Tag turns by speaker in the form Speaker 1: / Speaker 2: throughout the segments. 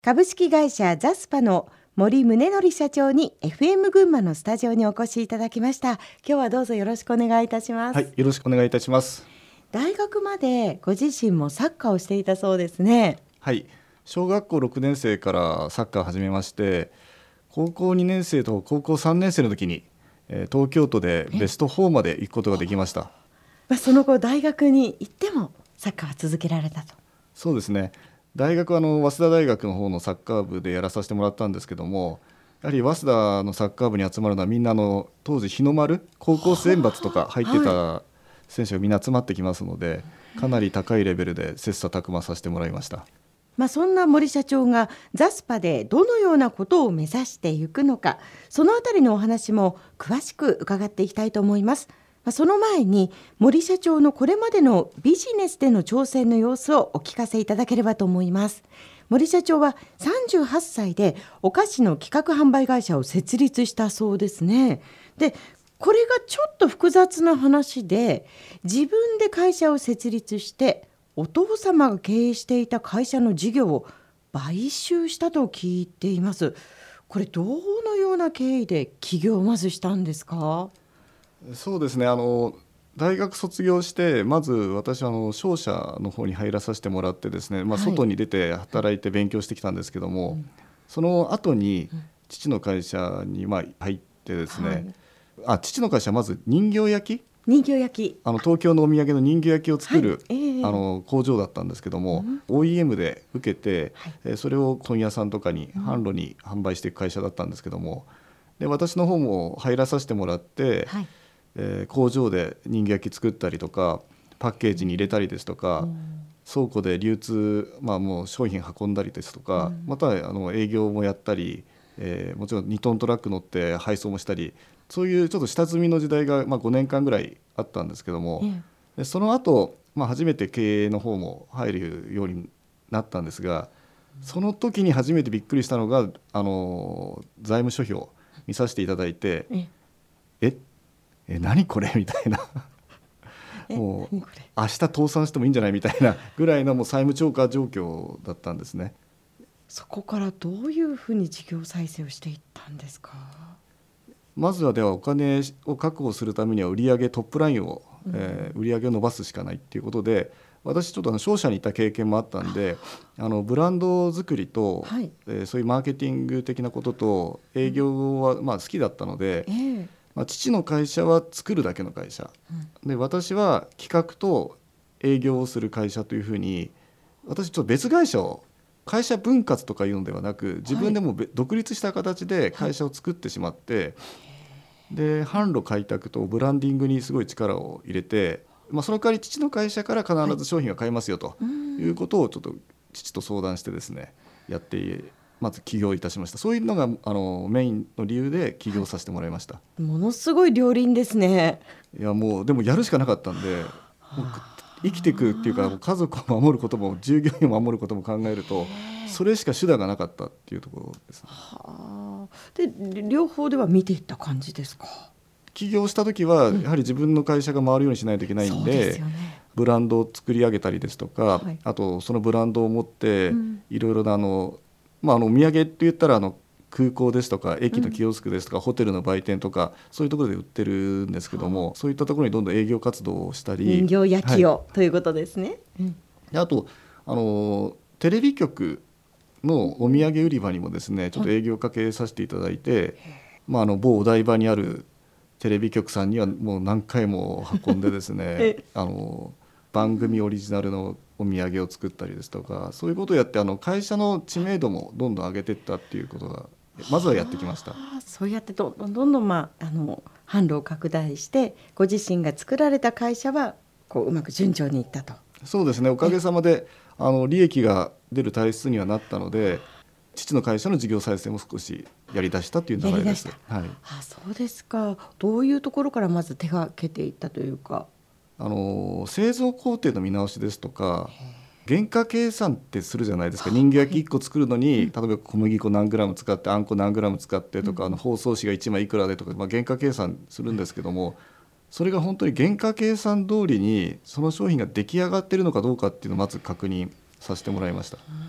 Speaker 1: 株式会社ザスパの森宗則社長に FM 群馬のスタジオにお越しいただきました。今日はどうぞよろしくお願いいたします。
Speaker 2: はい、よろしくお願いいたします。
Speaker 1: 大学までご自身もサッカーをしていたそうですね。
Speaker 2: はい、小学校6年生からサッカーを始めまして、高校2年生と高校3年生の時に東京都でベスト4まで行くことができました。
Speaker 1: その後大学に行ってもサッカーは続けられたと。
Speaker 2: そうですね。大学は早稲田大学の方のサッカー部でやらさせてもらったんですけども、やはり早稲田のサッカー部に集まるのはみんな当時日の丸高校選抜とか入ってた選手がみんな集まってきますので、かなり高いレベルで切磋琢磨させてもらいました。
Speaker 1: そんな森社長がザスパでどのようなことを目指していくのか、そのあたりのお話も詳しく伺っていきたいと思います。その前に森社長のこれまでのビジネスでの挑戦の様子をお聞かせいただければと思います。森社長は38歳でお菓子の企画販売会社を設立したそうですね。で、これがちょっと複雑な話で、自分で会社を設立してお父様が経営していた会社の事業を買収したと聞いています。これどのような経緯で起業をまずしたんですか？
Speaker 2: そうですね。大学卒業してまず私は商社の方に入らさせてもらってですね、外に出て働いて勉強してきたんですけども、その後に父の会社に入ってですね、父の会社はまず人形焼き東京のお土産の人形焼きを作る、工場だったんですけども、OEM で受けて、それを問屋さんとかに販路に販売していく会社だったんですけども、で私の方も入らさせてもらって、工場で人形焼き作ったりとかパッケージに入れたりですとか、倉庫で流通、もう商品運んだりですとか、または営業もやったり、もちろん2トントラック乗って配送もしたり、そういうちょっと下積みの時代が5年間ぐらいあったんですけども、でその後、初めて経営の方も入るようになったんですが、その時に初めてびっくりしたのが財務諸表を見させていただいて、何これみたいなもう明日倒産してもいいんじゃないみたいなぐらいのもう債務超過状況だったんですね。
Speaker 1: そこからどういうふうに事業再生をしていったんですか？
Speaker 2: まずはではお金を確保するためには売上トップラインを、売上を伸ばすしかないっていうことで、私ちょっと商社にいた経験もあったんで、ブランド作りと、そういうマーケティング的なことと営業は好きだったので、父の会社は作るだけの会社、で私は企画と営業をする会社というふうに、私ちょっと別会社を会社分割とかいうのではなく、自分でも独立した形で会社を作ってしまって、で販路開拓とブランディングにすごい力を入れて、その代わり父の会社から必ず商品が買えますよということをちょっと父と相談してですね、やってまず起業いたしました。そういうのがメインの理由で起業させてもらいました。
Speaker 1: ものすごい両輪ですね。
Speaker 2: いやもうでもやるしかなかったんで、もう生きていくっていうか、家族を守ることも従業員を守ることも考えると、それしか手段がなかったっていうところですね。
Speaker 1: で両方では見ていった感じですか？
Speaker 2: 起業した時はやはり自分の会社が回るようにしないといけないんで、ブランドを作り上げたりですとか、あとそのブランドを持っていろいろなお土産って言ったら空港ですとか駅のキオスクですとか、ホテルの売店とかそういうところで売ってるんですけども、そういったところにどんどん営業活動をしたり、
Speaker 1: 人形焼きを、ということですね。
Speaker 2: であとテレビ局のお土産売り場にもですね、ちょっと営業をかけさせていただいて、某お台場にあるテレビ局さんにはもう何回も運んでですね番組オリジナルのお土産を作ったりですとか、そういうことをやって会社の知名度もどんどん上げていったっていうことがまずはやってきました。
Speaker 1: そうやってどんどん販路を拡大して、ご自身が作られた会社はうまく順調にいったと。
Speaker 2: そうですね、おかげさまで利益が出る体質にはなったので、父の会社の事業再生も少しやりだしたという流れです。
Speaker 1: そうですか。どういうところからまず手がけていったというか。
Speaker 2: 製造工程の見直しですとか、原価計算ってするじゃないですか。人形焼き1個作るのに、例えば小麦粉何グラム使ってあんこ何グラム使ってとか、包装紙が1枚いくらでとか、原価計算するんですけども、それが本当に原価計算通りにその商品が出来上がっているのかどうかっていうのをまず確認させてもらいました。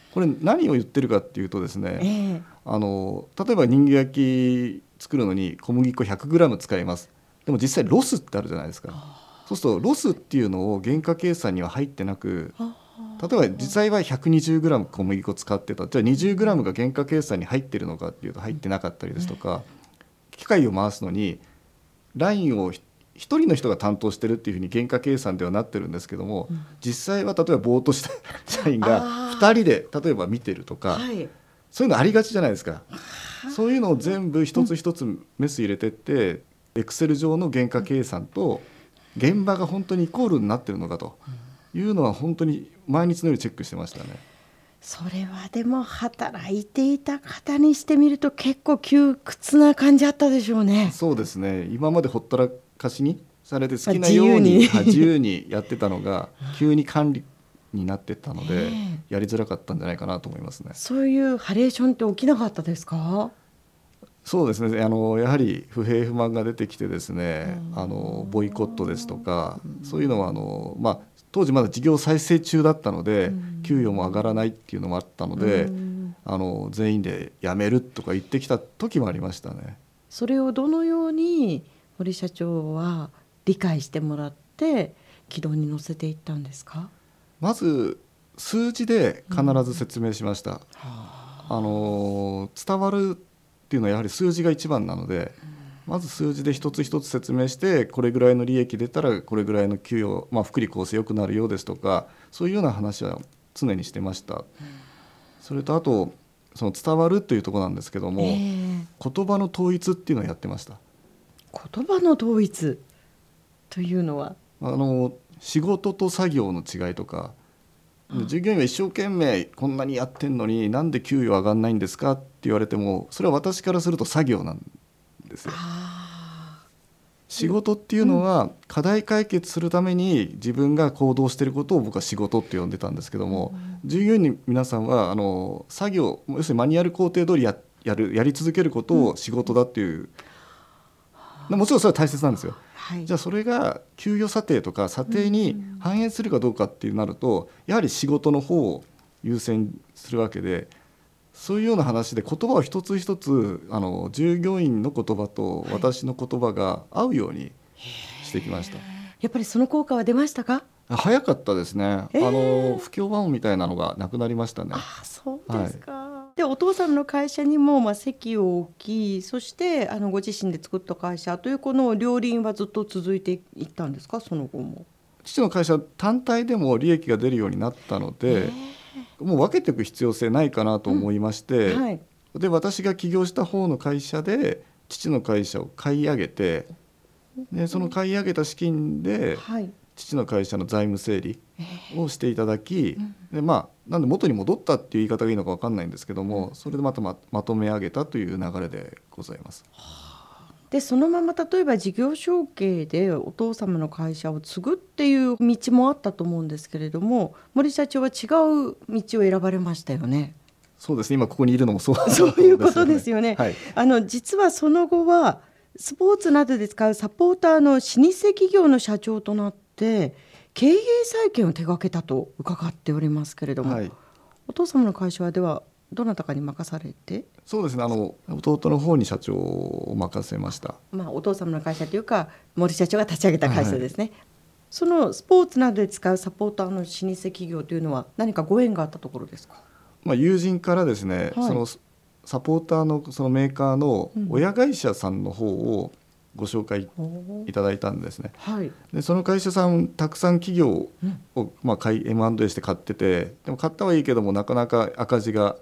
Speaker 2: これ何を言ってるかっていうとですね、
Speaker 1: え
Speaker 2: 例えば人形焼き作るのに小麦粉 100g 使います。でも実際ロスってあるじゃないですか。そうするとロスっていうのを原価計算には入ってなく、例えば実際は 120g 小麦粉使ってた、じゃあ 20g が原価計算に入ってるのかっていうと入ってなかったりですとか、機械を回すのにラインを一人の人が担当してるっていうふうに原価計算ではなってるんですけども、実際は例えばぼーっとした社員が2人で例えば見てるとか、そういうのありがちじゃないですか。そういうのを全部一つ一つメス入れてってエクセル上の原価計算と現場が本当にイコールになってるのかというのは本当に毎日のようにチェックしてましたね。
Speaker 1: それはでも働いていた方にしてみると結構窮屈な感じあったでしょうね。
Speaker 2: そうですね。今までほったらかしにされて好きなように自由にやってたのが急に管理になってったのでやりづらかったんじゃないかなと思いますね。
Speaker 1: そういうハレーションって起きなかったですか？
Speaker 2: そうですね。やはり不平不満が出てきてですね、ボイコットですとか、そういうのは当時まだ事業再生中だったので給与も上がらないっていうのもあったので、全員で辞めるとか言ってきた時もありましたね。
Speaker 1: それをどのように森社長は理解してもらって軌道に乗せていったんですか？
Speaker 2: まず数字で必ず説明しました。伝わるっていうのはやはり数字が一番なので、まず数字で一つ一つ説明して、これぐらいの利益出たらこれぐらいの給与、福利厚生良くなるようですとか、そういうような話は常にしてました。それとあとその伝わるというところなんですけども、言葉の統一っていうのをやってました。
Speaker 1: 言葉の統一というのは
Speaker 2: 仕事と作業の違いとか、従業員は一生懸命こんなにやってんのになんで給与上がんないんですかって言われても、それは私からすると作業なんですよ。仕事っていうのは課題解決するために自分が行動していることを僕は仕事って呼んでたんですけども、従業員の皆さんは作業、要するにマニュアル工程通りやり続けることを仕事だっていう、もちろんそれは大切なんですよ。じゃあそれが給与査定とか査定に反映するかどうかっていうなると、やはり仕事の方を優先するわけで、そういうような話で言葉を一つ一つ従業員の言葉と私の言葉が合うようにしてきました。
Speaker 1: やっぱりその効果は出ましたか？
Speaker 2: 早かったですね。不協和音みたいなのがなくなりましたね。
Speaker 1: そうですか。でお父さんの会社にも籍を置き、そしてご自身で作った会社というこの両輪はずっと続いていったんですか？その後も。
Speaker 2: 父の会社単体でも利益が出るようになったので、もう分けていく必要性ないかなと思いまして、で私が起業した方の会社で父の会社を買い上げて、でその買い上げた資金で、父の会社の財務整理をしていただき、でなんで元に戻ったっていう言い方がいいのか分かんないんですけども、それでまとめ上げたという流れでございます。
Speaker 1: でそのまま例えば事業承継でお父様の会社を継ぐっていう道もあったと思うんですけれども、森社長は違う道を選ばれましたよね。
Speaker 2: そうですね。今ここにいるのもそう
Speaker 1: いうことですよね。実はその後はスポーツなどで使うサポーターの老舗企業の社長となって経営再建を手掛けたと伺っておりますけれども、お父様の会社はではどなたかに任されて？
Speaker 2: そうですね。弟の方に社長を任せました。
Speaker 1: お父様の会社というか森社長が立ち上げた会社ですね。そのスポーツなどで使うサポーターの老舗企業というのは何かご縁があったところですか？
Speaker 2: 友人からですね、そのサポーターのそのメーカーの親会社さんの方をご紹介いただいたんですね。でその会社さんたくさん企業を、M&A して買ってて、でも買ったはいいけどもなかなか赤字が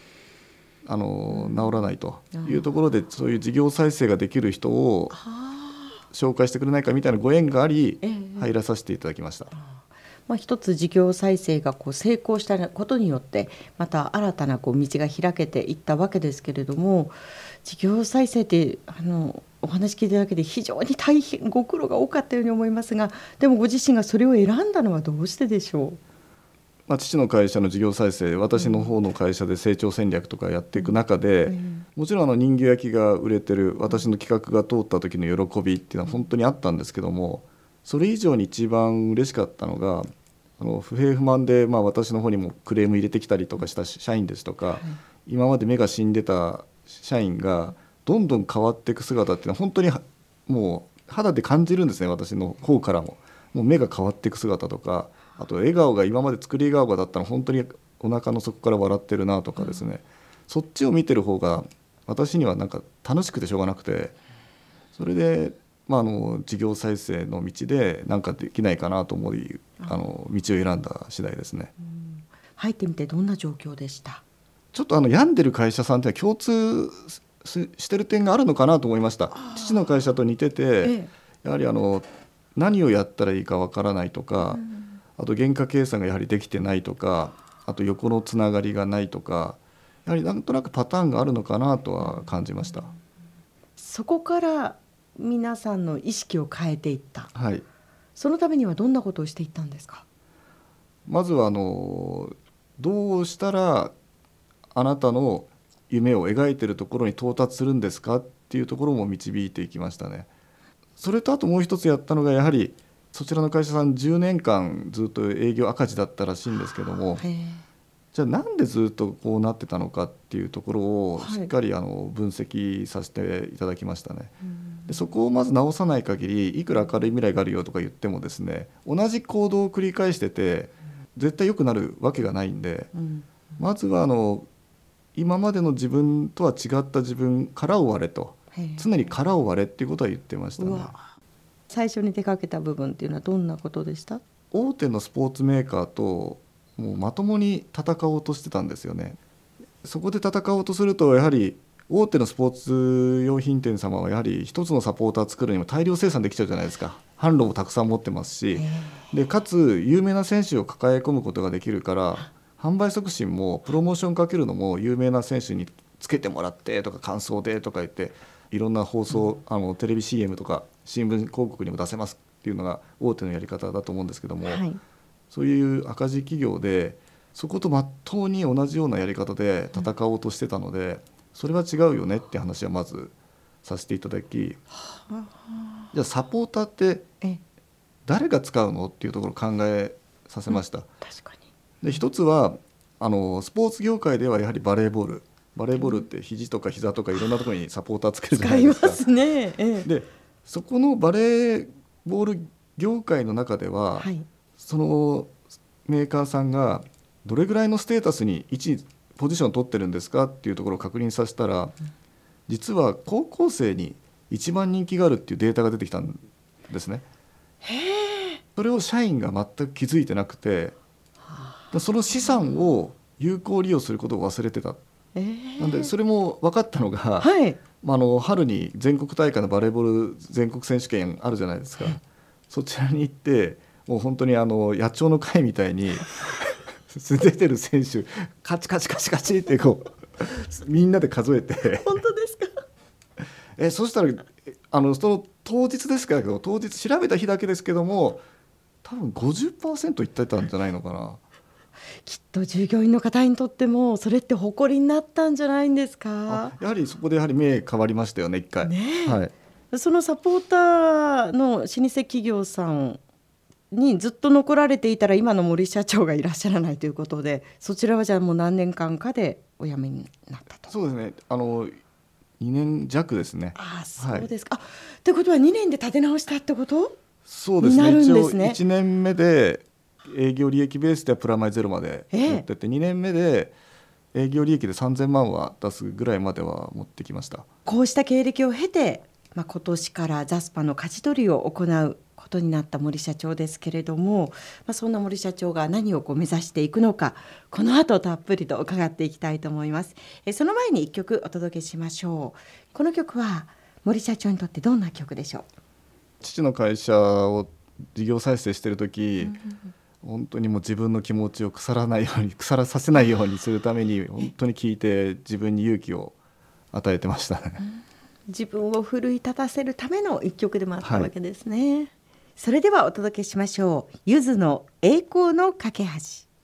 Speaker 2: 治らないというところで、そういう事業再生ができる人を紹介してくれないかみたいなご縁があり、入らさせていただきました。
Speaker 1: 一つ事業再生が成功したことによってまた新たな道が開けていったわけですけれども、事業再生ってお話聞いただけで非常に大変ご苦労が多かったように思いますが、でもご自身がそれを選んだのはどうしてでしょ
Speaker 2: う？父の会社の事業再生、私の方の会社で成長戦略とかやっていく中で、もちろん人形焼きが売れてる私の企画が通った時の喜びっていうのは本当にあったんですけども、それ以上に一番嬉しかったのが不平不満で、私の方にもクレーム入れてきたりとかした社員ですとか、今まで目が死んでた社員がどんどん変わっていく姿っていうのは本当にもう肌で感じるんですね。私の方からも目が変わっていく姿とか、あと笑顔が今まで作り笑顔だったの本当にお腹の底から笑ってるなとかですね、そっちを見てる方が私にはなんか楽しくてしょうがなくて、それで、事業再生の道で何かできないかなと思い道を選んだ次第ですね。
Speaker 1: 入ってみてどんな状況でした？
Speaker 2: ちょっと病んでる会社さんって共通してる点があるのかなと思いました。父の会社と似てて、やはり何をやったらいいかわからないとか、あと原価計算がやはりできてないとか、あと横のつながりがないとか、やはりなんとなくパターンがあるのかなとは感じました。
Speaker 1: そこから皆さんの意識を変えていった、
Speaker 2: はい、
Speaker 1: そのためにはどんなことをしていったんですか？
Speaker 2: まずはどうしたらあなたの夢を描いているところに到達するんですかっていうところも導いていきましたね。それとあともう一つやったのが、やはりそちらの会社さん10年間ずっと営業赤字だったらしいんですけども、じゃあなんでずっとこうなってたのかっていうところをしっかり分析させていただきましたね。でそこをまず直さない限り、いくら明るい未来があるよとか言ってもですね、同じ行動を繰り返してて絶対良くなるわけがないんで、まずは今までの自分とは違った自分から割れと、常に殻を割れっていうことは言ってましたね。
Speaker 1: 最初に手掛けた部分っていうのはどんなことでした？
Speaker 2: 大手のスポーツメーカーともうまともに戦おうとしてたんですよね。そこで戦おうとすると、やはり大手のスポーツ用品店様はやはり一つのサポーター作るにも大量生産できちゃうじゃないですか。販路もたくさん持ってますし、でかつ有名な選手を抱え込むことができるから、販売促進もプロモーションかけるのも有名な選手につけてもらってとか感想でとか言って、いろんな放送、テレビ CM とか新聞広告にも出せますっていうのが大手のやり方だと思うんですけども、そういう赤字企業でそこと真っ当に同じようなやり方で戦おうとしてたので、それは違うよねって話はまずさせていただき、じゃあサポーターって誰が使うのっていうところを考えさせました。
Speaker 1: 確かに。
Speaker 2: で一つはスポーツ業界ではやはりバレーボールって肘とか膝とかいろんなところにサポーターつけるじゃないですか。
Speaker 1: 使いますね。
Speaker 2: でそこのバレーボール業界の中では、そのメーカーさんがどれぐらいのステータスにポジションを取ってるんですかっていうところを確認させたら、実は高校生に一番人気があるっていうデータが出てきたんですね。それを社員が全く気づいてなくて、その資産を有効利用することを忘れてた。なんでそれも分かったのが、春に全国大会のバレーボール全国選手権あるじゃないですか。そちらに行って、もう本当に野鳥の会みたいに出てる選手カチカチカチカチってこうみんなで数えて
Speaker 1: 本当ですか？
Speaker 2: そしたらその当日ですけど、当日調べた日だけですけども、多分 50% いってたんじゃないのかな。
Speaker 1: きっと従業員の方にとってもそれって誇りになったんじゃないんですか？
Speaker 2: やはりそこでやはり目変わりましたよね、一回。
Speaker 1: そのサポーターの老舗企業さんにずっと残られていたら、今の森社長がいらっしゃらないということで、そちらはじゃあもう何年間かでお辞めになったと。
Speaker 2: そうですね、2年弱ですね。
Speaker 1: そうですか。ということは2年で立て直したってこと
Speaker 2: そうですね。
Speaker 1: になるんですね。
Speaker 2: 一応1年目で営業利益ベースではプラマイゼロまで持ってって、2年目で営業利益で3000万は出すぐらいまでは持ってきました。
Speaker 1: こうした経歴を経て、今年からザスパの舵取りを行うことになった森社長ですけれども、そんな森社長が何を目指していくのか、この後たっぷりと伺っていきたいと思います。その前に1曲お届けしましょう。この曲は森社長にとってどんな曲でしょう？
Speaker 2: 父の会社を事業再生している時、本当にもう自分の気持ちを腐らさせないようにするために本当に聞いて自分に勇気を与えてましたね。
Speaker 1: 自分を奮い立たせるための一曲でもあったわけですね。それではお届けしましょう。ゆずの栄光の架け橋。